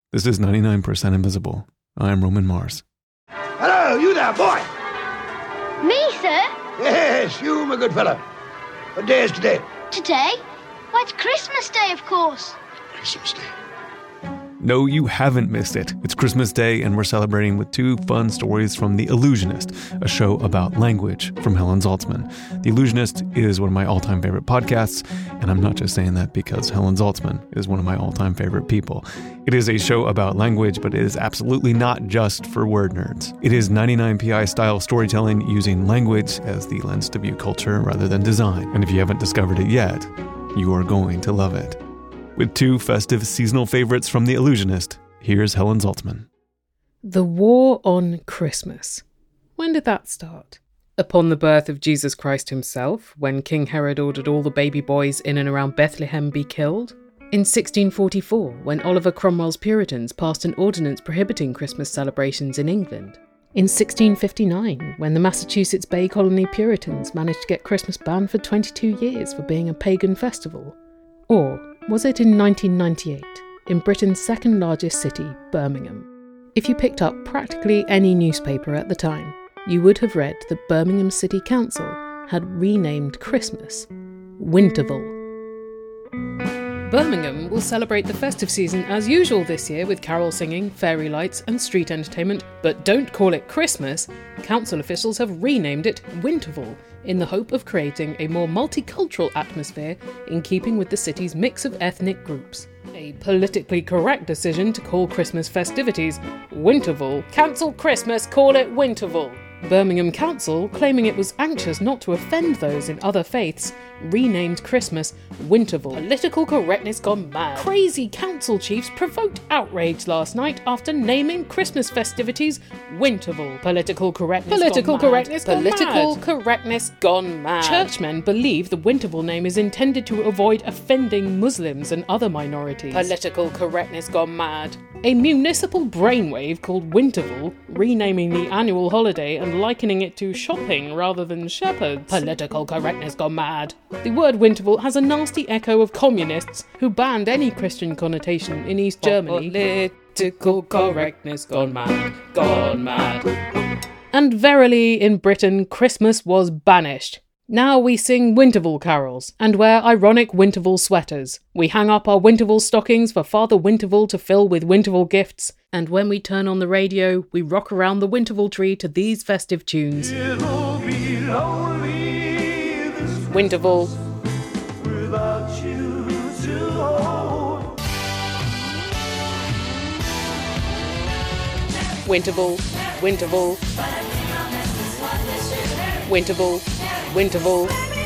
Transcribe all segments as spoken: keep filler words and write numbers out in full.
This is ninety-nine percent Invisible. I'm Roman Mars. Hello, you there, boy! Me, sir? Yes, you, my good fellow. What day is today? Today? Why, it's Christmas Day, of course. Christmas Day. No, you haven't missed it. It's Christmas Day, and we're celebrating with two fun stories from The Illusionist, a show about language from Helen Zaltzman. The Illusionist is one of my all-time favorite podcasts, and I'm not just saying that because Helen Zaltzman is one of my all-time favorite people. It is a show about language, but it is absolutely not just for word nerds. It is ninety-nine P I-style storytelling using language as the lens to view culture rather than design. And if you haven't discovered it yet, you are going to love it. With two festive seasonal favorites from The Illusionist, here's Helen Zaltzman. The War on Christmas. When did that start? Upon the birth of Jesus Christ himself, when King Herod ordered all the baby boys in and around Bethlehem be killed? In sixteen forty-four, when Oliver Cromwell's Puritans passed an ordinance prohibiting Christmas celebrations in England? In sixteen fifty-nine, when the Massachusetts Bay Colony Puritans managed to get Christmas banned for twenty-two years for being a pagan festival? Or was it in nineteen ninety-eight, in Britain's second largest city, Birmingham? If you picked up practically any newspaper at the time, you would have read that Birmingham City Council had renamed Christmas Winterval. Birmingham will celebrate the festive season as usual this year with carol singing, fairy lights and street entertainment, but don't call it Christmas. Council officials have renamed it Winterval in the hope of creating a more multicultural atmosphere in keeping with the city's mix of ethnic groups. A politically correct decision to call Christmas festivities Winterval. Cancel Christmas, call it Winterval. Birmingham Council, claiming it was anxious not to offend those in other faiths, renamed Christmas Winterval. Political correctness gone mad. Crazy council chiefs provoked outrage last night after naming Christmas festivities Winterval. Political correctness Political gone correctness mad. Gone Political mad. correctness gone mad. Churchmen believe the Winterval name is intended to avoid offending Muslims and other minorities. Political correctness gone mad. A municipal brainwave called Winterval, renaming the annual holiday and likening it to shopping rather than shepherds. Political correctness gone mad. The word Winterval has a nasty echo of communists who banned any Christian connotation in East Germany. Political correctness gone mad, gone mad. And verily, in Britain, Christmas was banished. Now we sing Winterval carols and wear ironic Winterval sweaters. We hang up our Winterval stockings for Father Winterval to fill with Winterval gifts. And when we turn on the radio, we rock around the Winterval tree to these festive tunes. It'll be lonely this Winterval. Without you to hold. Winterval, Winterval. Winterval. Winterval.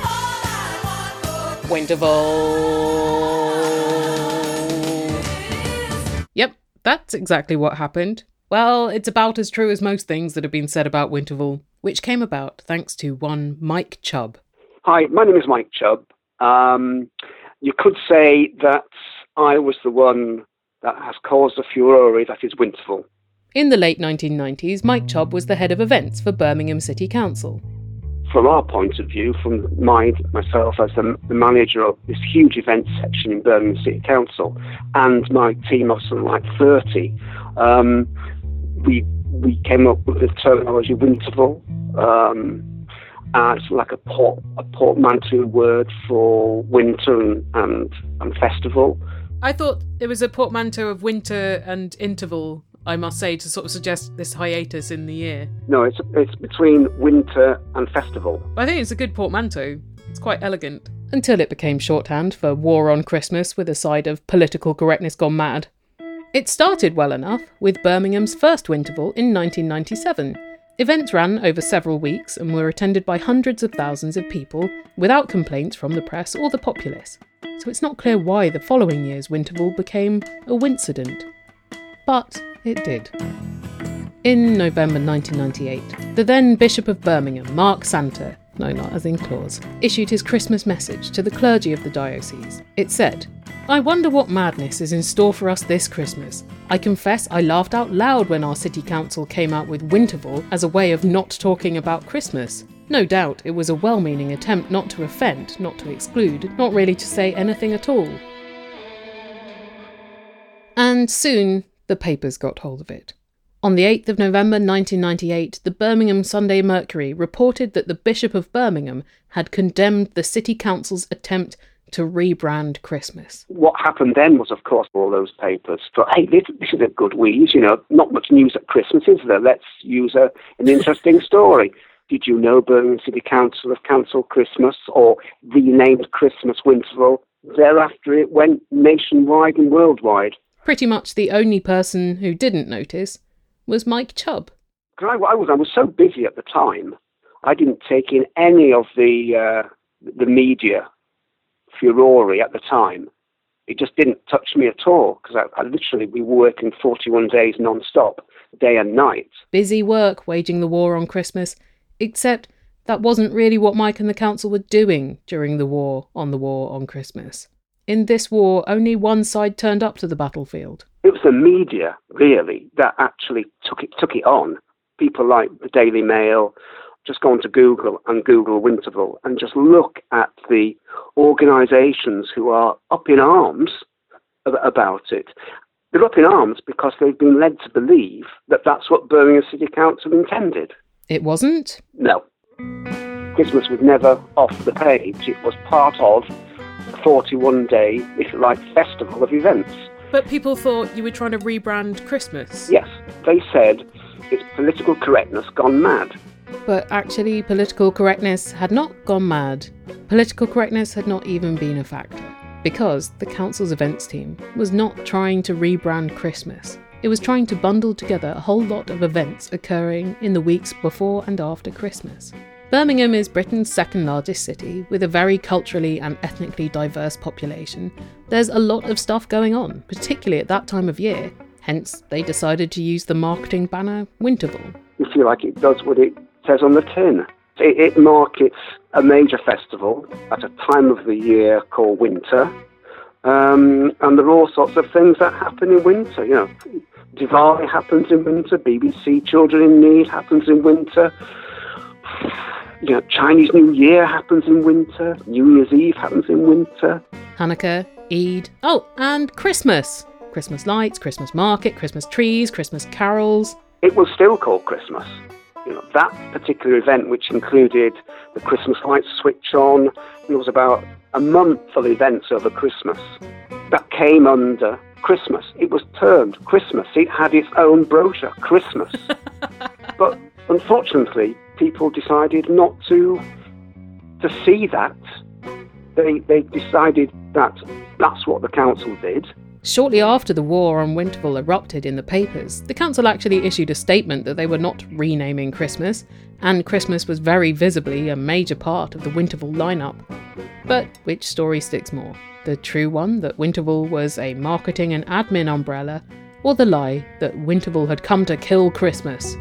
Winterval. Yep, that's exactly what happened. Well, it's about as true as most things that have been said about Winterval, which came about thanks to one Mike Chubb. Hi, my name is Mike Chubb. Um, you could say that I was the one that has caused the furore that is Winterval. In the late nineteen nineties, Mike Chubb was the head of events for Birmingham City Council. From our point of view, from my, myself as the, the manager of this huge event section in Birmingham City Council, and my team of something like thirty, um, we we came up with the terminology Winterval. Um, uh, it's like a port a portmanteau word for winter and, and and festival. I thought it was a portmanteau of winter and interval, I must say, to sort of suggest this hiatus in the year. No, it's it's between winter and festival. I think it's a good portmanteau. It's quite elegant. Until it became shorthand for War on Christmas with a side of political correctness gone mad. It started well enough with Birmingham's first Winterval in nineteen ninety-seven. Events ran over several weeks and were attended by hundreds of thousands of people without complaints from the press or the populace. So it's not clear why the following year's Winterval became a wincident. But it did. In November nineteen ninety-eight, the then Bishop of Birmingham, Mark Santer, no, not as in Claus, issued his Christmas message to the clergy of the diocese. It said, "I wonder what madness is in store for us this Christmas. I confess I laughed out loud when our city council came out with Winterval as a way of not talking about Christmas. No doubt it was a well-meaning attempt not to offend, not to exclude, not really to say anything at all." And soon, the papers got hold of it. On the eighth of November nineteen ninety-eight, the Birmingham Sunday Mercury reported that the Bishop of Birmingham had condemned the City Council's attempt to rebrand Christmas. What happened then was, of course, all those papers thought, hey, this, this is a good wheeze, you know, not much news at Christmas, is there? Let's use a, an interesting story. Did you know Birmingham City Council have cancelled Christmas or renamed Christmas Winterval? Thereafter, it went nationwide and worldwide. Pretty much the only person who didn't notice was Mike Chubb. I, I, was, I was so busy at the time, I didn't take in any of the uh, the media furore at the time. It just didn't touch me at all, because I, I literally, we were working forty-one days non-stop, day and night. Busy work waging the war on Christmas, except that wasn't really what Mike and the council were doing during the war on the war on Christmas. In this war, only one side turned up to the battlefield. It was the media, really, that actually took it took it on. People like the Daily Mail, just go onto Google and Google Winterval and just look at the organisations who are up in arms about it. They're up in arms because they've been led to believe that that's what Birmingham City Council intended. It wasn't? No. Christmas was never off the page. It was part of a forty-one day, if you like, festival of events. But people thought you were trying to rebrand Christmas. Yes. They said it's political correctness gone mad. But actually, political correctness had not gone mad. Political correctness had not even been a factor. Because the council's events team was not trying to rebrand Christmas. It was trying to bundle together a whole lot of events occurring in the weeks before and after Christmas. Birmingham is Britain's second largest city, with a very culturally and ethnically diverse population. There's a lot of stuff going on, particularly at that time of year. Hence, they decided to use the marketing banner Winterval. You feel like it does what it says on the tin. It, it markets a major festival at a time of the year called winter. Um, and there are all sorts of things that happen in winter. You know, Diwali happens in winter, B B C Children in Need happens in winter. You know, Chinese New Year happens in winter. New Year's Eve happens in winter. Hanukkah, Eid, oh, and Christmas. Christmas lights, Christmas market, Christmas trees, Christmas carols. It was still called Christmas. You know, that particular event, which included the Christmas lights switch on, there was about a month of events over Christmas that came under Christmas. It was termed Christmas. It had its own brochure, Christmas. But unfortunately, people decided not to to see that. They they decided that that's what the council did. Shortly after the war on Winterval erupted in the papers, the council actually issued a statement that they were not renaming Christmas, and Christmas was very visibly a major part of the Winterval lineup. But which story sticks more? The true one that Winterval was a marketing and admin umbrella, or the lie that Winterval had come to kill Christmas?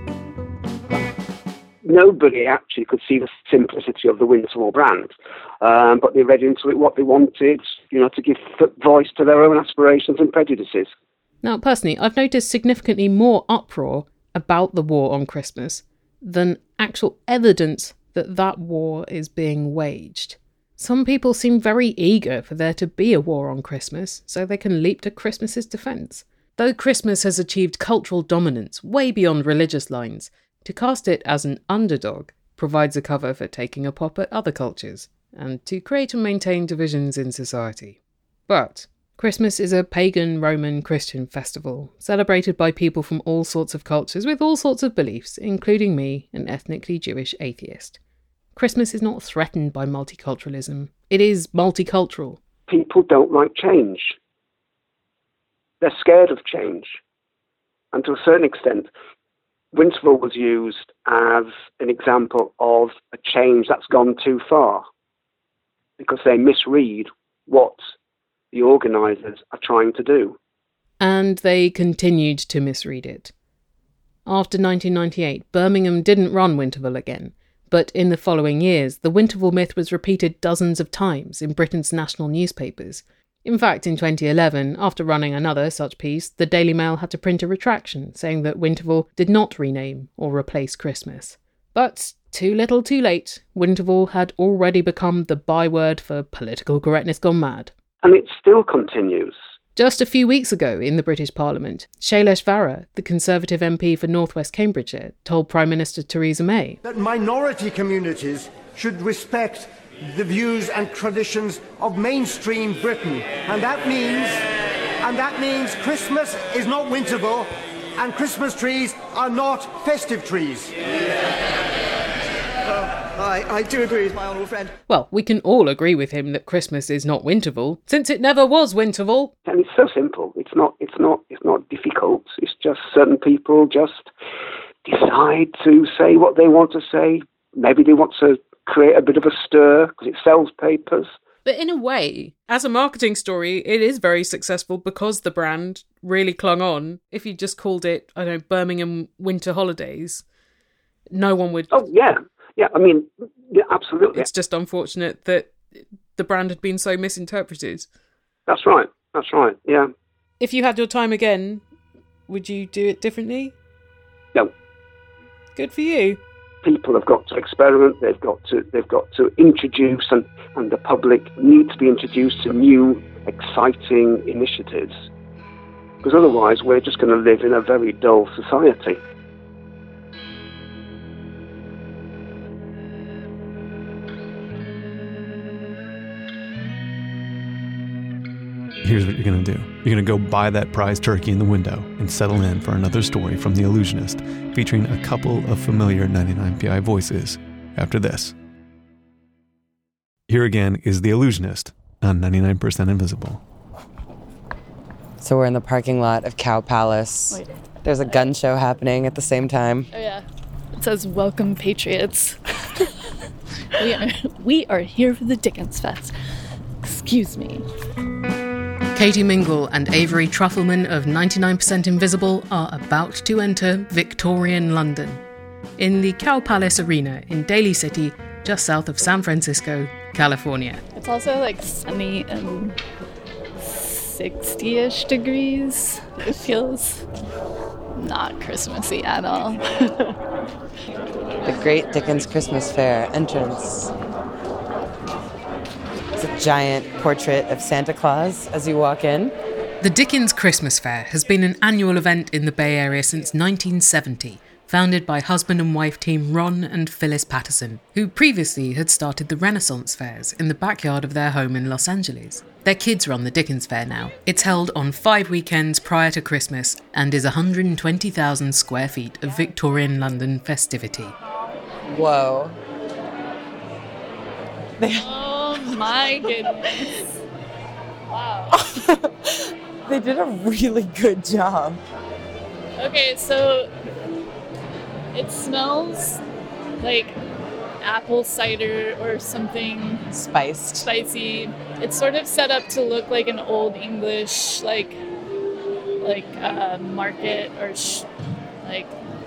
Nobody actually could see the simplicity of the Winterval brand, um, but they read into it what they wanted, you know, to give voice to their own aspirations and prejudices. Now, personally, I've noticed significantly more uproar about the war on Christmas than actual evidence that that war is being waged. Some people seem very eager for there to be a war on Christmas, so they can leap to Christmas's defence. Though Christmas has achieved cultural dominance way beyond religious lines, to cast it as an underdog provides a cover for taking a pop at other cultures, and to create and maintain divisions in society. But Christmas is a pagan, Roman, Christian festival, celebrated by people from all sorts of cultures with all sorts of beliefs, including me, an ethnically Jewish atheist. Christmas is not threatened by multiculturalism. It is multicultural. People don't like change. They're scared of change. And to a certain extent, Winterval was used as an example of a change that's gone too far, because they misread what the organisers are trying to do. And they continued to misread it. After nineteen ninety-eight, Birmingham didn't run Winterval again, but in the following years, the Winterval myth was repeated dozens of times in Britain's national newspapers. In fact, in twenty eleven, after running another such piece, the Daily Mail had to print a retraction saying that Winterval did not rename or replace Christmas. But too little too late, Winterval had already become the byword for political correctness gone mad. And it still continues. Just a few weeks ago in the British Parliament, Shailesh Vara, the Conservative M P for North West Cambridgeshire, told Prime Minister Theresa May that minority communities should respect the views and traditions of mainstream Britain. And that means, and that means Christmas is not Winterval and Christmas trees are not festive trees. I, I do agree with my honourable friend. Well, we can all agree with him that Christmas is not Winterval, since it never was Winterval. And it's so simple. It's not. It's not. It's not difficult. It's just certain people just decide to say what they want to say. Maybe they want to create a bit of a stir because it sells papers. But in a way, as a marketing story, it is very successful because the brand really clung on. If you just called it, I don't know, Birmingham Winter Holidays, no one would... Oh, yeah. Yeah, I mean, yeah, absolutely. It's just unfortunate that the brand had been so misinterpreted. That's right. That's right, yeah. If you had your time again, would you do it differently? No. Good for you. People have got to experiment. They've got to. They've got to introduce, and, and the public need to be introduced to new, exciting initiatives. Because otherwise, we're just going to live in a very dull society. Here's what you're going to do. You're going to go buy that prize turkey in the window and settle in for another story from The Illusionist, featuring a couple of familiar ninety-nine P I voices after this. Here again is The Illusionist on ninety-nine percent Invisible. So we're in the parking lot of Cow Palace. Wait. There's a gun show happening at the same time. Oh yeah. It says, "Welcome, Patriots." we, are, we are here for the Dickens Fest. Excuse me. Katie Mingle and Avery Truffleman of ninety-nine percent Invisible are about to enter Victorian London in the Cow Palace Arena in Daly City, just south of San Francisco, California. It's also like sunny and sixty-ish degrees. It feels not Christmassy at all. The Great Dickens Christmas Fair entrance. It's a giant portrait of Santa Claus as you walk in. The Dickens Christmas Fair has been an annual event in the Bay Area since nineteen seventy, founded by husband and wife team Ron and Phyllis Patterson, who previously had started the Renaissance fairs in the backyard of their home in Los Angeles. Their kids run the Dickens Fair now. It's held on five weekends prior to Christmas and is one hundred twenty thousand square feet of Victorian London festivity. Whoa. Oh my goodness. Wow. They did a really good job. Okay, so it smells like apple cider or something Spiced. spicy. It's sort of set up to look like an old English, like, like uh, market or sh- like,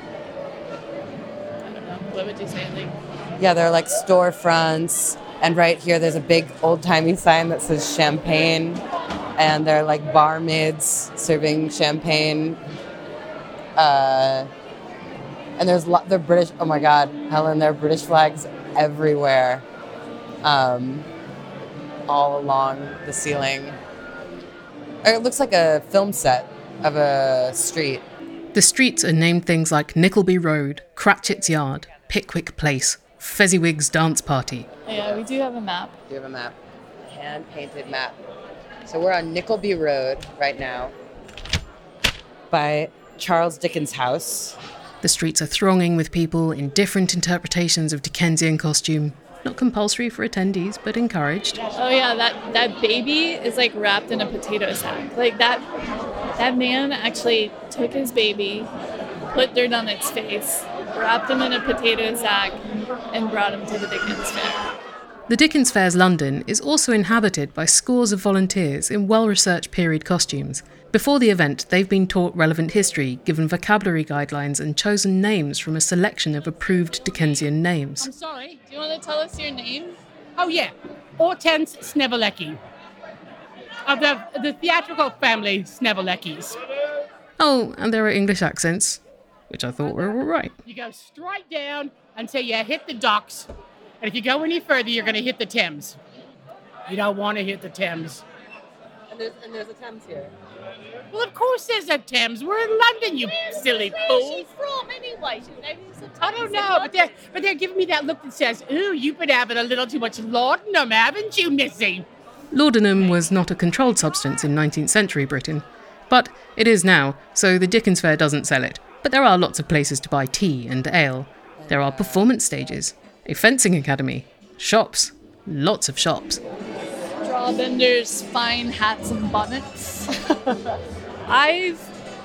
I don't know, what would you say? Like, Yeah, they're like storefronts. And right here, there's a big old-timey sign that says champagne. And they're like barmaids serving champagne. Uh, and there's lo- the British, oh my God, Helen, there are British flags everywhere. Um, all along the ceiling. It looks like a film set of a street. The streets are named things like Nickleby Road, Cratchit's Yard, Pickwick Place, Fezziwig's Dance Party. yeah, we do have a map. Do you have a map? Hand-painted map. So we're on Nickleby Road right now by Charles Dickens' house. The streets are thronging with people in different interpretations of Dickensian costume. Not compulsory for attendees, but encouraged. Oh yeah, that, that baby is like wrapped in a potato sack. Like that that man actually took his baby, put dirt on its face, wrapped him in a potato sack, and brought him to the Dickens Fair. The Dickens Fair's London is also inhabited by scores of volunteers in well-researched period costumes. Before the event, they've been taught relevant history, given vocabulary guidelines and chosen names from a selection of approved Dickensian names. I'm sorry. Do you want to tell us your name? Oh, yeah. Hortense Snevelecki. Of the, the theatrical family Sneveleckis. Oh, and there are English accents, which I thought were all right. You go straight down until you hit the docks. And if you go any further, you're going to hit the Thames. You don't want to hit the Thames. And there's, and there's a Thames here. Well, of course there's a Thames. We're in London, you silly fool. Where's she from anyway? She knows the I don't know, but they're, but they're giving me that look that says, ooh, you've been having a little too much laudanum, haven't you, Missy? Laudanum was not a controlled substance in nineteenth century Britain, but it is now, so the Dickens Fair doesn't sell it. But there are lots of places to buy tea and ale. There are performance stages, a fencing academy, shops, lots of shops. Strawbenders, fine hats and bonnets. I've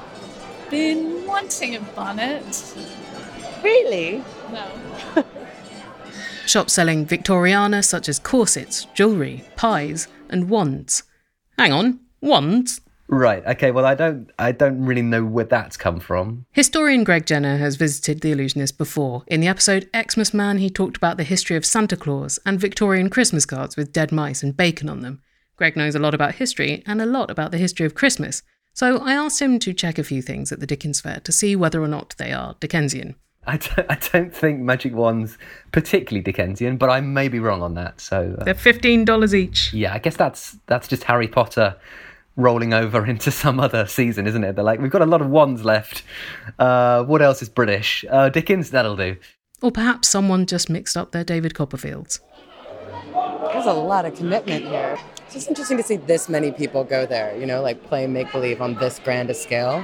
been wanting a bonnet. Really? No. Shops selling Victoriana such as corsets, jewellery, pies and wands. Hang on, wands? Right, okay, well I don't I don't really know where that's come from. Historian Greg Jenner has visited The Illusionist before. In the episode Xmas Man, he talked about the history of Santa Claus and Victorian Christmas cards with dead mice and bacon on them. Greg knows a lot about history and a lot about the history of Christmas, so I asked him to check a few things at the Dickens Fair to see whether or not they are Dickensian. I don't, I don't think magic wands particularly Dickensian, but I may be wrong on that. So uh, they're fifteen dollars each. Yeah, I guess that's that's just Harry Potter rolling over into some other season, isn't it? They're like, we've got a lot of wands left. Uh, what else is British? Uh, Dickens, that'll do. Or perhaps someone just mixed up their David Copperfields. There's a lot of commitment here. It's just interesting to see this many people go there, you know, like play make-believe on this grand a scale.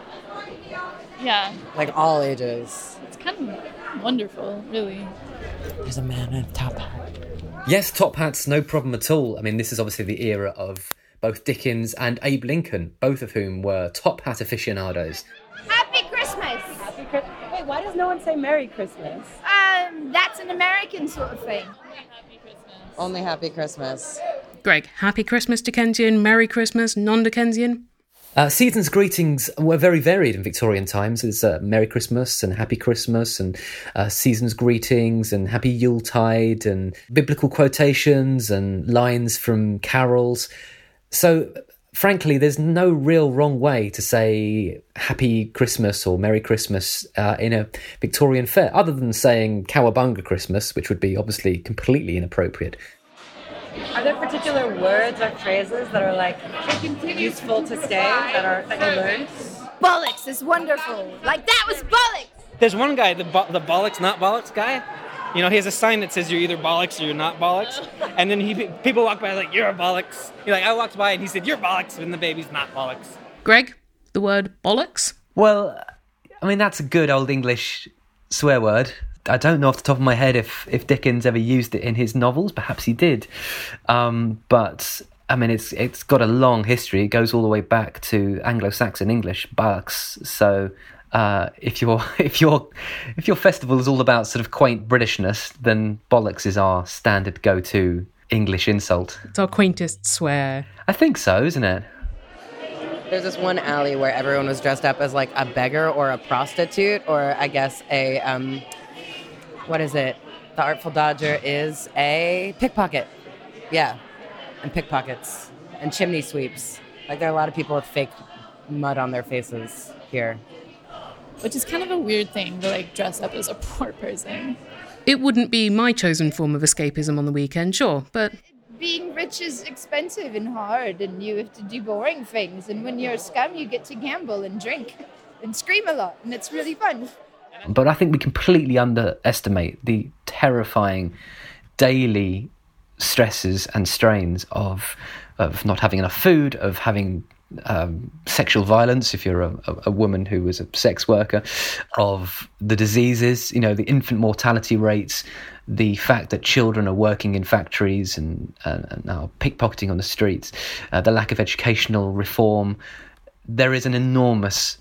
Yeah. Like all ages. It's kind of wonderful, really. There's a man in a top hat. Yes, top hats, no problem at all. I mean, this is obviously the era of both Dickens and Abe Lincoln, both of whom were top hat aficionados. Happy Christmas! Happy Christmas. Wait, why does no one say Merry Christmas? Um, that's an American sort of thing. Happy Christmas. Only Happy Christmas. Greg, Happy Christmas Dickensian, Merry Christmas non-Dickensian? Uh, season's greetings were very varied in Victorian times. There's uh, Merry Christmas and Happy Christmas and uh, season's greetings and Happy Yuletide and biblical quotations and lines from carols. So, frankly, there's no real wrong way to say Happy Christmas or Merry Christmas uh, in a Victorian fair, other than saying Cowabunga Christmas, which would be obviously completely inappropriate. Are there particular words or phrases that are like useful to stay that are that you learned? Bollocks is wonderful. Like that was bollocks. There's one guy, the bo- the bollocks not bollocks guy. You know, he has a sign that says you're either bollocks or you're not bollocks. And then he people walk by like, you're a bollocks. You're like, I walked by and he said, you're bollocks, and the baby's not bollocks. Greg, the word bollocks? Well, I mean, that's a good old English swear word. I don't know off the top of my head if, if Dickens ever used it in his novels. Perhaps he did. Um, but, I mean, it's it's got a long history. It goes all the way back to Anglo-Saxon English, bollocks. So uh, if your if your if your festival is all about sort of quaint Britishness, then bollocks is our standard go-to English insult. It's our quaintest swear. I think so, isn't it? There's this one alley where everyone was dressed up as like a beggar or a prostitute, or I guess a... Um, What is it? The Artful Dodger is a pickpocket. Yeah. And pickpockets. And chimney sweeps. Like, there are a lot of people with fake mud on their faces here. Which is kind of a weird thing to, like, dress up as a poor person. It wouldn't be my chosen form of escapism on the weekend, sure, but... Being rich is expensive and hard, and you have to do boring things. And when you're a scum, you get to gamble and drink and scream a lot, and it's really fun. But I think we completely underestimate the terrifying daily stresses and strains of of not having enough food, of having um, sexual violence if you're a, a woman who is a sex worker, of the diseases, you know, the infant mortality rates, the fact that children are working in factories and, and, and now pickpocketing on the streets, uh, the lack of educational reform. There is an enormous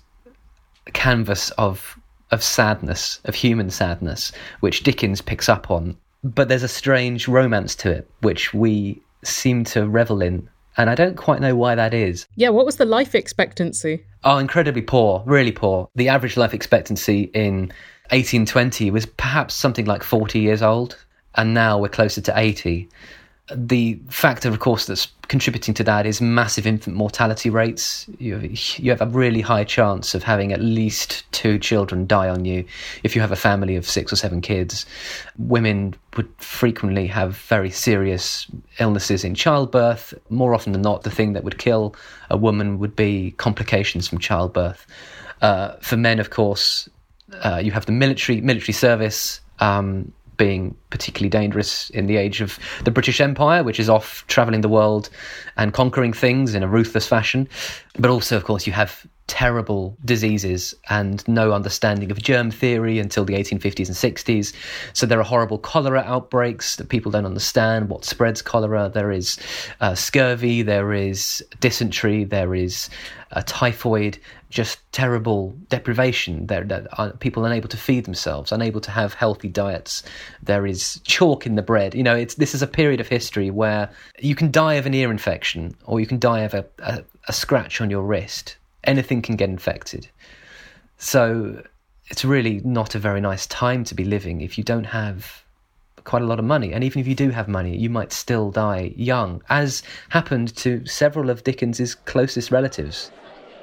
canvas of of sadness, of human sadness, which Dickens picks up on. But there's a strange romance to it, which we seem to revel in. And I don't quite know why that is. Yeah, what was the life expectancy? Oh, incredibly poor, really poor. The average life expectancy in eighteen twenty was perhaps something like forty years old. And now we're closer to eighty. The factor, of course, that's contributing to that is massive infant mortality rates. You have, you have a really high chance of having at least two children die on you if you have a family of six or seven kids. Women would frequently have very serious illnesses in childbirth. More often than not, the thing that would kill a woman would be complications from childbirth. Uh, for men, of course, uh, you have the military military service, um, being particularly dangerous in the age of the British Empire, which is off travelling the world and conquering things in a ruthless fashion. But also, of course, you have terrible diseases and no understanding of germ theory until the eighteen fifties and sixties. So there are horrible cholera outbreaks that people don't understand what spreads cholera. There is uh, scurvy, there is dysentery, there is uh, typhoid, just terrible deprivation. There, that are people unable to feed themselves, unable to have healthy diets. There is chalk in the bread. You know, it's this is a period of history where you can die of an ear infection or you can die of a, a, a scratch on your wrist. Anything can get infected. So it's really not a very nice time to be living if you don't have quite a lot of money. And even if you do have money, you might still die young, as happened to several of Dickens's closest relatives.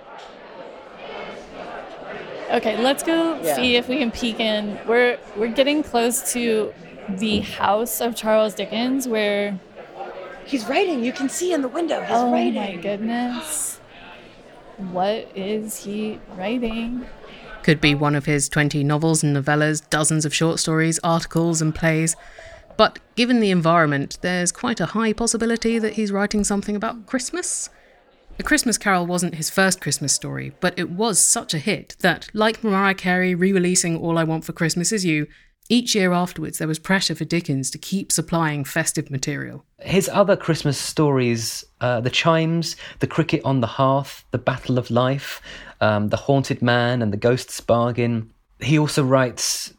Okay, let's go Yeah. see if we can peek in. We're we're getting close to the house of Charles Dickens, where He's writing. You can see in the window. He's oh writing. my goodness, what is he writing? Could be one of his twenty novels and novellas, dozens of short stories, articles and plays. But given the environment, there's quite a high possibility that he's writing something about Christmas. A Christmas Carol wasn't his first Christmas story, but it was such a hit that, like Mariah Carey re-releasing All I Want for Christmas Is You, each year afterwards there was pressure for Dickens to keep supplying festive material. His other Christmas stories, uh, The Chimes, The Cricket on the Hearth, The Battle of Life, um, The Haunted Man and The Ghost's Bargain. He also writes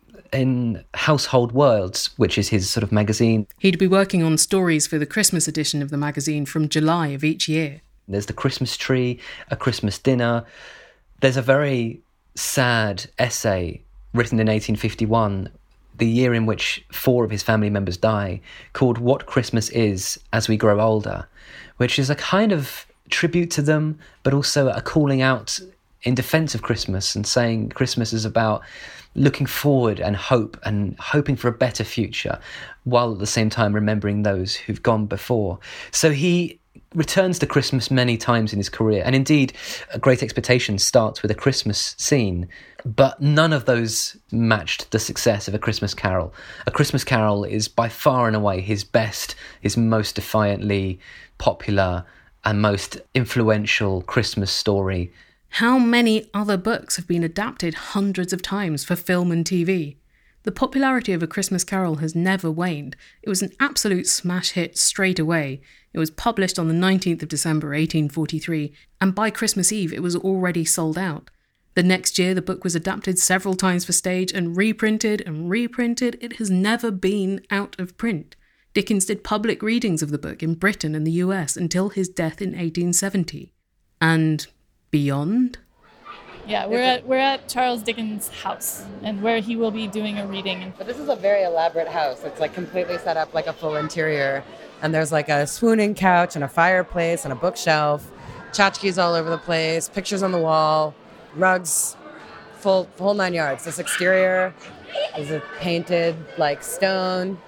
in Household Words, which is his sort of magazine. He'd be working on stories for the Christmas edition of the magazine from July of each year. There's The Christmas Tree, A Christmas Dinner. There's a very sad essay written in eighteen fifty-one, the year in which four of his family members die, called What Christmas Is As We Grow Older, which is a kind of tribute to them, but also a calling out in defence of Christmas and saying Christmas is about looking forward and hope and hoping for a better future, while at the same time remembering those who've gone before. So he returns to Christmas many times in his career, and indeed A Great Expectations starts with a Christmas scene, but none of those matched the success of A Christmas Carol. A Christmas Carol is by far and away his best, his most defiantly popular and most influential Christmas story. How many other books have been adapted hundreds of times for film and T V? The popularity of A Christmas Carol has never waned. It was an absolute smash hit straight away. It was published on the nineteenth of December eighteen forty-three, and by Christmas Eve it was already sold out. The next year the book was adapted several times for stage and reprinted and reprinted. It has never been out of print. Dickens did public readings of the book in Britain and the U S until his death in eighteen seventy. And beyond? Yeah, we're at we're at Charles Dickens' house, and where he will be doing a reading. But this is a very elaborate house. It's like completely set up like a full interior. And there's like a swooning couch and a fireplace and a bookshelf, tchotchkes all over the place, pictures on the wall, rugs, full whole nine yards. This exterior is a painted like stone.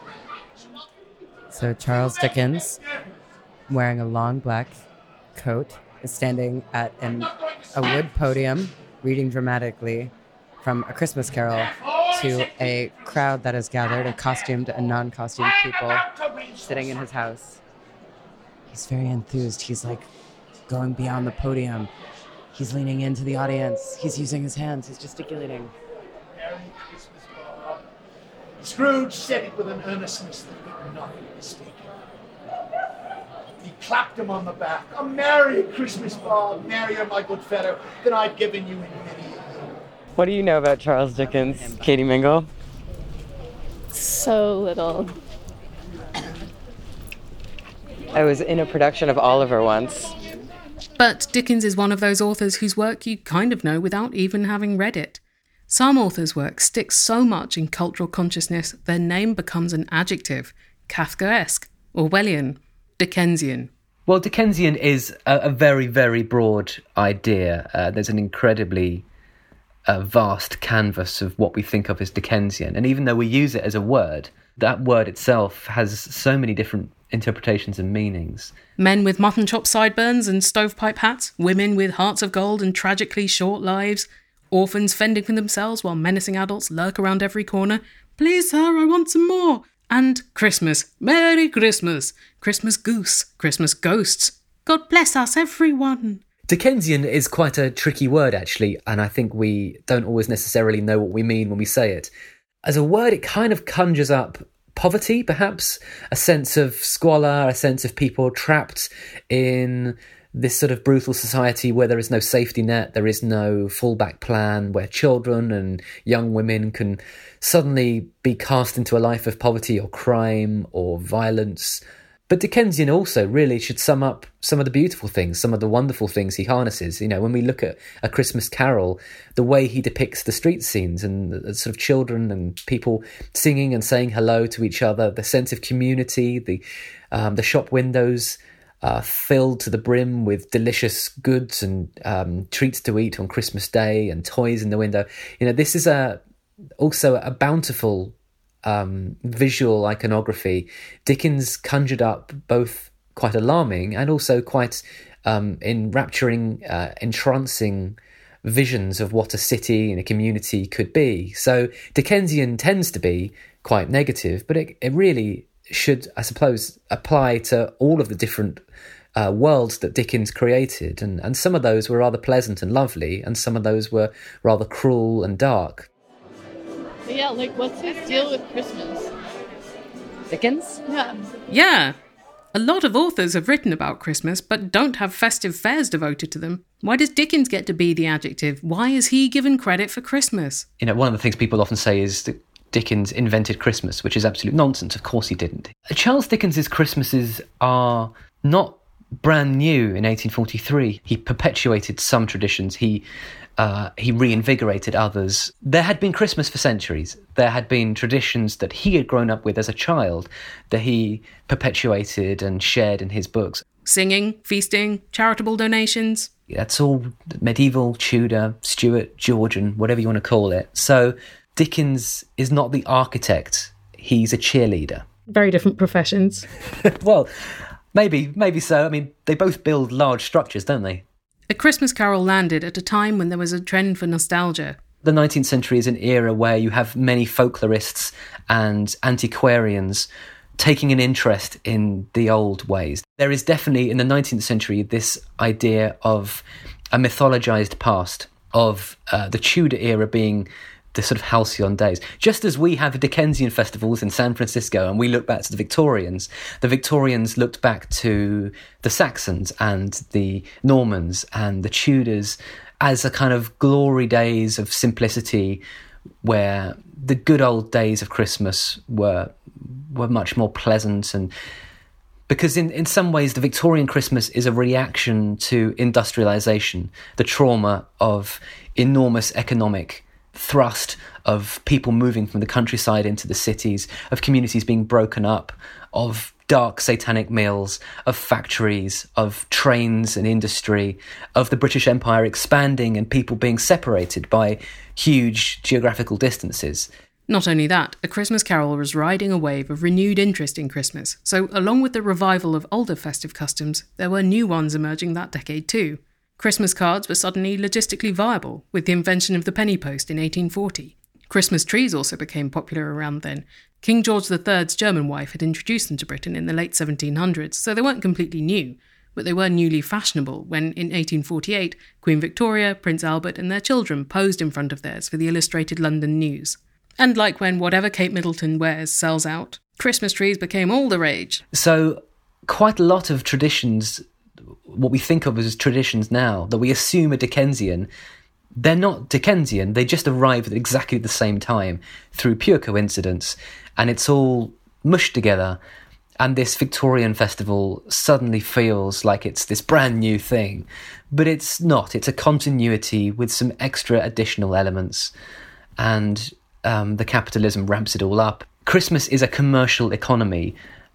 So Charles Dickens, wearing a long black coat, is standing at an, a wood podium, reading dramatically from A Christmas Carol to a crowd that is gathered of costumed and non-costumed people sitting in his house. He's very enthused. He's like going beyond the podium. He's leaning into the audience. He's using his hands. He's gesticulating. Merry Christmas, Bob. Scrooge said it with an earnestness that he could not be mistaken. He clapped him on the back. A Merry Christmas, Bob. Merrier, my good fellow, than I've given you in many a year. What do you know about Charles Dickens, Katie Mingle? So little. I was in a production of Oliver once. But Dickens is one of those authors whose work you kind of know without even having read it. Some authors' work sticks so much in cultural consciousness their name becomes an adjective, Kafkaesque, Orwellian, Dickensian. Well, Dickensian is a, a very, very broad idea. Uh, there's an incredibly uh, vast canvas of what we think of as Dickensian. And even though we use it as a word, that word itself has so many different interpretations and meanings. Men with mutton chop sideburns and stovepipe hats, women with hearts of gold and tragically short lives, orphans fending for themselves while menacing adults lurk around every corner. Please, sir, I want some more. And Christmas. Merry Christmas. Christmas goose. Christmas ghosts. God bless us, everyone. Dickensian is quite a tricky word, actually, and I think we don't always necessarily know what we mean when we say it. As a word, it kind of conjures up poverty, perhaps, a sense of squalor, a sense of people trapped in this sort of brutal society where there is no safety net, there is no fallback plan, where children and young women can suddenly be cast into a life of poverty or crime or violence. But Dickensian also really should sum up some of the beautiful things, some of the wonderful things he harnesses. You know, when we look at A Christmas Carol, the way he depicts the street scenes and the, the sort of children and people singing and saying hello to each other, the sense of community, the um, the shop windows uh, filled to the brim with delicious goods and um, treats to eat on Christmas Day and toys in the window. You know, this is a also a bountiful Um, visual iconography. Dickens conjured up both quite alarming and also quite um, enrapturing, uh, entrancing visions of what a city and a community could be. So Dickensian tends to be quite negative, but it, it really should, I suppose, apply to all of the different uh, worlds that Dickens created. And, and some of those were rather pleasant and lovely, and some of those were rather cruel and dark. Yeah, like, what's his deal with Christmas? Dickens? Yeah. Yeah. A lot of authors have written about Christmas, but don't have festive fairs devoted to them. Why does Dickens get to be the adjective? Why is he given credit for Christmas? You know, one of the things people often say is that Dickens invented Christmas, which is absolute nonsense. Of course he didn't. Charles Dickens's Christmases are not brand new in eighteen forty-three. He perpetuated some traditions. He Uh, he reinvigorated others. There had been Christmas for centuries. There had been traditions that he had grown up with as a child that he perpetuated and shared in his books. Singing, feasting, charitable donations. That's all medieval, Tudor, Stuart, Georgian, whatever you want to call it. So Dickens is not the architect. He's a cheerleader. Very different professions. Well, maybe, maybe so. I mean, they both build large structures, don't they? A Christmas Carol landed at a time when there was a trend for nostalgia. The nineteenth century is an era where you have many folklorists and antiquarians taking an interest in the old ways. There is definitely, in the nineteenth century, this idea of a mythologized past, of uh, the Tudor era being the sort of halcyon days. Just as we have Dickensian festivals in San Francisco and we look back to the Victorians, the Victorians looked back to the Saxons and the Normans and the Tudors as a kind of glory days of simplicity where the good old days of Christmas were were much more pleasant. And because in, in some ways the Victorian Christmas is a reaction to industrialization, the trauma of enormous economic thrust, of people moving from the countryside into the cities, of communities being broken up, of dark satanic mills, of factories, of trains and industry, of the British Empire expanding and people being separated by huge geographical distances. Not only that, A Christmas Carol was riding a wave of renewed interest in Christmas, so along with the revival of older festive customs, there were new ones emerging that decade too. Christmas cards were suddenly logistically viable, with the invention of the penny post in eighteen forty. Christmas trees also became popular around then. King George the Third's German wife had introduced them to Britain in the late seventeen hundreds, so they weren't completely new, but they were newly fashionable when, in eighteen forty-eight, Queen Victoria, Prince Albert and their children posed in front of theirs for the Illustrated London News. And like when whatever Kate Middleton wears sells out, Christmas trees became all the rage. So quite a lot of traditions, what we think of as traditions now, that we assume are Dickensian, they're not Dickensian, they just arrive at exactly the same time through pure coincidence, and it's all mushed together, and this Victorian festival suddenly feels like it's this brand new thing. But it's not, it's a continuity with some extra additional elements, and um, the capitalism ramps it all up. Christmas is a commercial economy,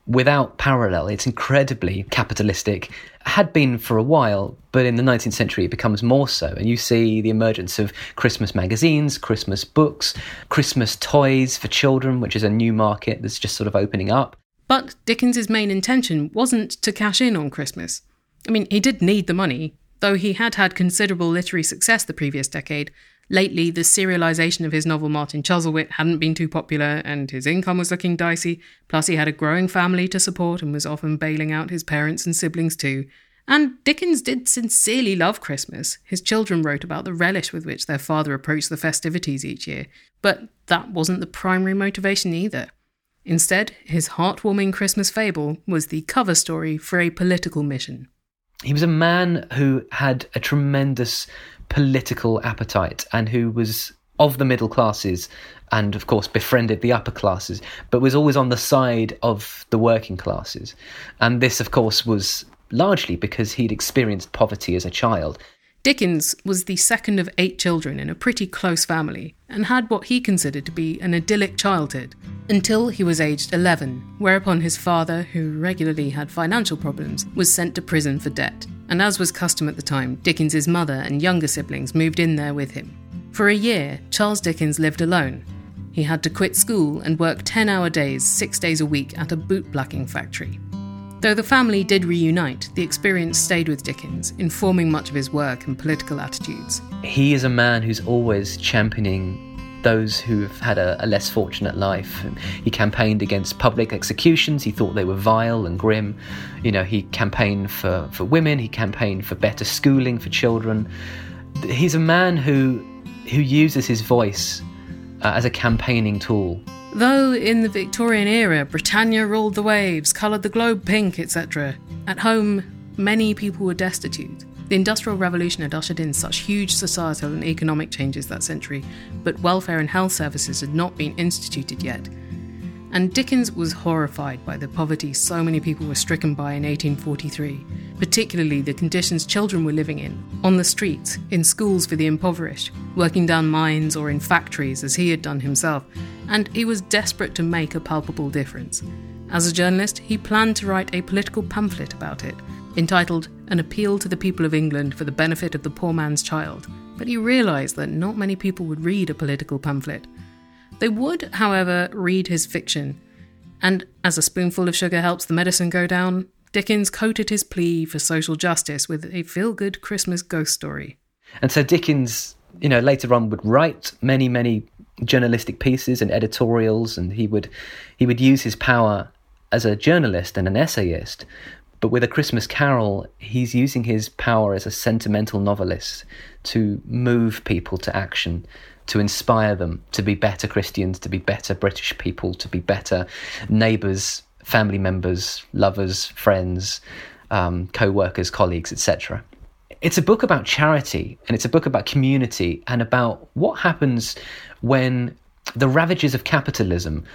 without parallel. It's incredibly capitalistic, had been for a while, but in the nineteenth century it becomes more so. And you see the emergence of Christmas magazines, Christmas books, Christmas toys for children, which is a new market that's just sort of opening up. But Dickens's main intention wasn't to cash in on Christmas. I mean, he did need the money, though he had had considerable literary success the previous decade. Lately, the serialisation of his novel Martin Chuzzlewit hadn't been too popular, and his income was looking dicey, plus he had a growing family to support and was often bailing out his parents and siblings too. And Dickens did sincerely love Christmas. His children wrote about the relish with which their father approached the festivities each year, but that wasn't the primary motivation either. Instead, his heartwarming Christmas fable was the cover story for a political mission. He was a man who had a tremendous political appetite and who was of the middle classes and, of course, befriended the upper classes, but was always on the side of the working classes. And this, of course, was largely because he'd experienced poverty as a child. Dickens was the second of eight children in a pretty close family and had what he considered to be an idyllic childhood until he was aged eleven, whereupon his father, who regularly had financial problems, was sent to prison for debt. And as was custom at the time, Dickens's mother and younger siblings moved in there with him. For a year, Charles Dickens lived alone. He had to quit school and work ten-hour days, six days a week at a boot-blacking factory. Though the family did reunite, the experience stayed with Dickens, informing much of his work and political attitudes. He is a man who's always championing those who have had a, a less fortunate life. He campaigned against public executions. He thought they were vile and grim. You know, he campaigned for, for women. He campaigned for better schooling for children. He's a man who who uses his voice uh, as a campaigning tool. Though in the Victorian era, Britannia ruled the waves, coloured the globe pink, et cetera, at home, many people were destitute. The Industrial Revolution had ushered in such huge societal and economic changes that century, but welfare and health services had not been instituted yet. And Dickens was horrified by the poverty so many people were stricken by in eighteen forty-three, particularly the conditions children were living in, on the streets, in schools for the impoverished, working down mines or in factories as he had done himself, and he was desperate to make a palpable difference. As a journalist, he planned to write a political pamphlet about it, entitled An Appeal to the People of England for the Benefit of the Poor Man's Child, but he realised that not many people would read a political pamphlet. They would, however, read his fiction, and as a spoonful of sugar helps the medicine go down, Dickens coated his plea for social justice with a feel-good Christmas ghost story. And so Dickens, you know, later on would write many, many journalistic pieces and editorials, and he would he would use his power as a journalist and an essayist. But with A Christmas Carol, he's using his power as a sentimental novelist to move people to action, to inspire them to be better Christians, to be better British people, to be better neighbours, family members, lovers, friends, um, co-workers, colleagues, et cetera. It's a book about charity, and it's a book about community, and about what happens when the ravages of capitalism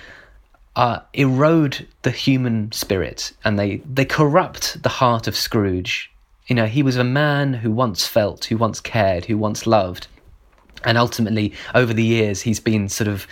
uh, erode the human spirit, and they, they corrupt the heart of Scrooge. You know, he was a man who once felt, who once cared, who once loved. And ultimately, over the years, he's been sort of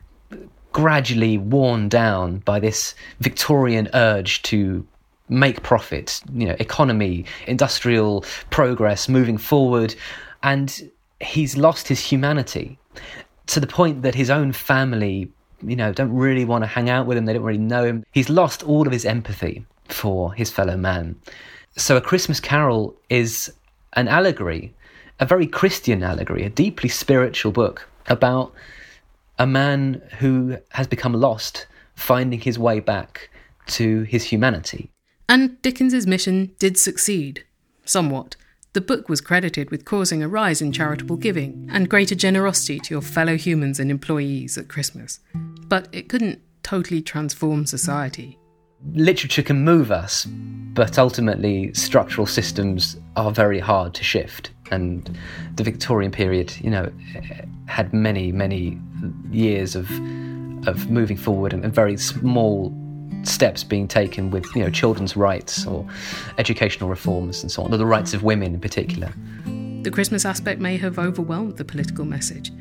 gradually worn down by this Victorian urge to make profit, you know, economy, industrial progress, moving forward. And he's lost his humanity to the point that his own family, you know, don't really want to hang out with him. They don't really know him. He's lost all of his empathy for his fellow man. So A Christmas Carol is an allegory, a very Christian allegory, a deeply spiritual book about a man who has become lost, finding his way back to his humanity. And Dickens's mission did succeed, somewhat. The book was credited with causing a rise in charitable giving and greater generosity to your fellow humans and employees at Christmas. But it couldn't totally transform society. Literature can move us, but ultimately structural systems are very hard to shift. And the Victorian period, you know, had many, many years of of moving forward and, and very small steps being taken with, you know, children's rights or educational reforms and so on, or the rights of women in particular. The Christmas aspect may have overwhelmed the political message.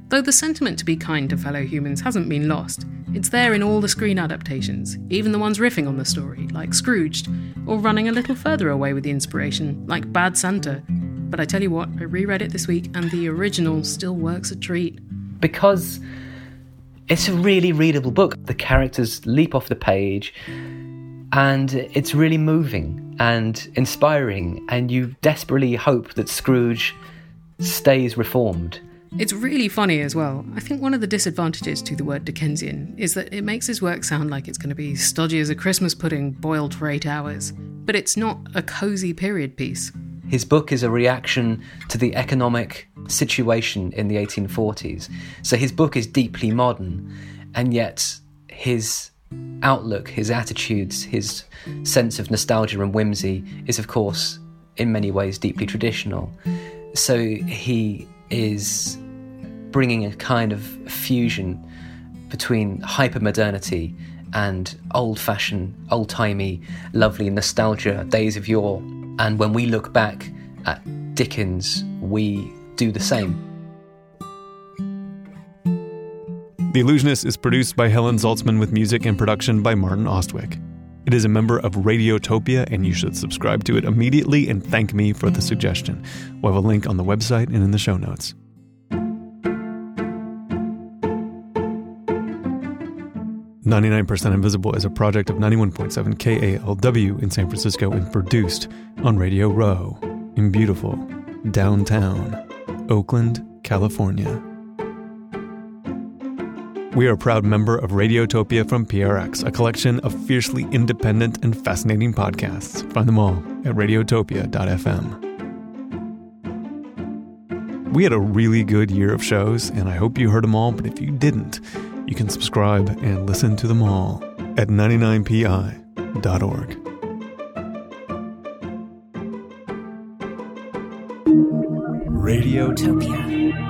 Though the sentiment to be kind to fellow humans hasn't been lost, it's there in all the screen adaptations, even the ones riffing on the story, like Scrooged, or running a little further away with the inspiration, like Bad Santa. But I tell you what, I reread it this week and the original still works a treat. Because it's a really readable book. The characters leap off the page and it's really moving and inspiring, and you desperately hope that Scrooge stays reformed. It's really funny as well. I think one of the disadvantages to the word Dickensian is that it makes his work sound like it's going to be stodgy as a Christmas pudding boiled for eight hours. But it's not a cosy period piece. His book is a reaction to the economic situation in the eighteen forties. So his book is deeply modern, and yet his outlook, his attitudes, his sense of nostalgia and whimsy is, of course, in many ways deeply traditional. So he is bringing a kind of fusion between hypermodernity and old-fashioned, old-timey, lovely nostalgia, days of yore. And when we look back at Dickens, we do the same. The Illusionist is produced by Helen Zaltzman with music and production by Martin Ostwick. It is a member of Radiotopia, and you should subscribe to it immediately and thank me for the suggestion. We'll have a link on the website and in the show notes. ninety-nine percent Invisible is a project of ninety-one point seven K A L W in San Francisco and produced on Radio Row in beautiful downtown Oakland, California. We are a proud member of Radiotopia from P R X, a collection of fiercely independent and fascinating podcasts. Find them all at radiotopia dot f m. We had a really good year of shows, and I hope you heard them all, but if you didn't, you can subscribe and listen to them all at ninety-nine p i dot org. Radiotopia.